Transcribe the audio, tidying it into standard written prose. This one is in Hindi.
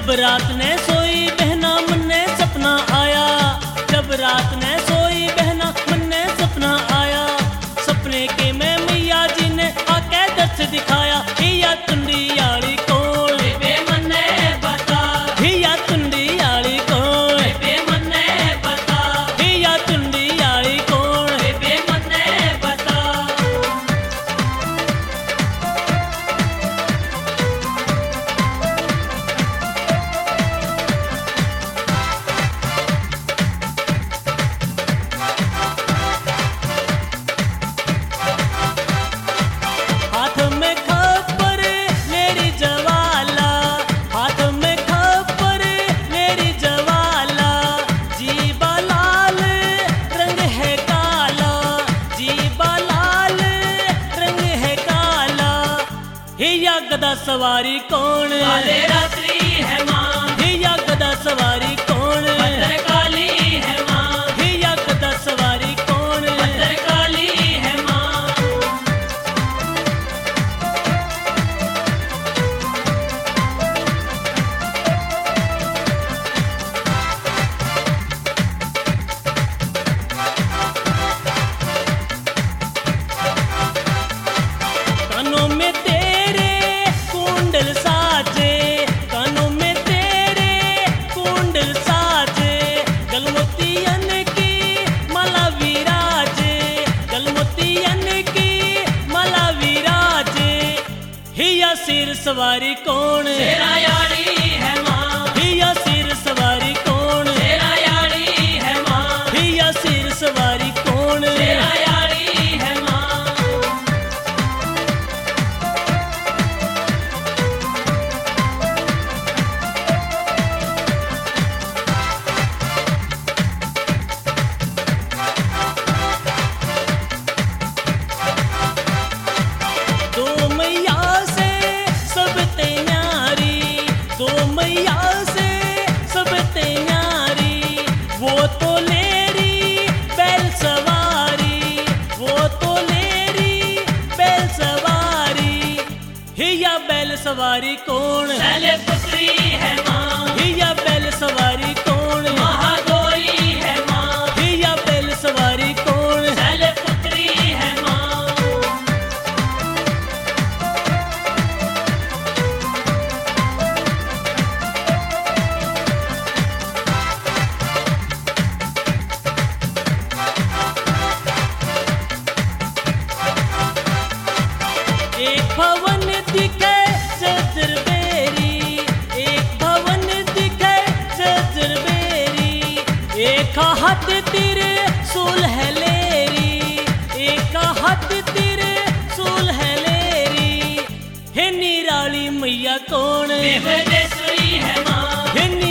जब रात ने सोई बहना मन ने सपना आया, जब रात ने सोई बहना मन ने सपना आया, सपने के में मैया जी ने आके दर्श दिखाया। हिया तुंडियाली कौन बेबे मन्ने बता, हिया तुंडियाली कौन बेबे मन्ने बता, हिया तुंडियाली कौन बेबे मन्ने बता। हाथ में खप्पर मेरी जवाला, हाथ में खप्पर मेरी जवाला, जीबा लाल रंग है काला, जीबा लाल रंग है काला। हिया गदा सवारी कौन काले रात्रि है माँ, हिया गदा सवारी कौन भद्रकाली है माँ, हिया गदा सवारी कौन भद्रकाली है माँ। कानों में तेरे कुंडल साजे, कानों में तेरे कुंडल साजे, गलमोतियन की माला विराजे, गलमोतियन की माला विराजे। हिया सिर सवारी कौन तेरा यारी है माँ, हिया सिर सवारी कौन तेरा यारी है माँ, हिया सिर सवारी कौन तेरा यारी है माँ। दो मैया से सब ते न्यारी, दो मैया से सब ते न्यारी, वो तो लेरी बैल सवारी, वो तो लेरी बैल सवारी। हिया बैल सवारी कौन शैले पुत्री है माँ, हिया बैल सवारी कौन महागौरी है माँ, हिया बैल सवारी कौन शैले पुत्री है माँ। एक भवन दिखे जजरबेरी, एक भवन दिखे जजरबेरी, एक हाथ तेरे सूल है लेरी, एक हाथ तेरे सूल है लेरी। हे निराली मैया कौन बेबेश्वरी है माँ, हे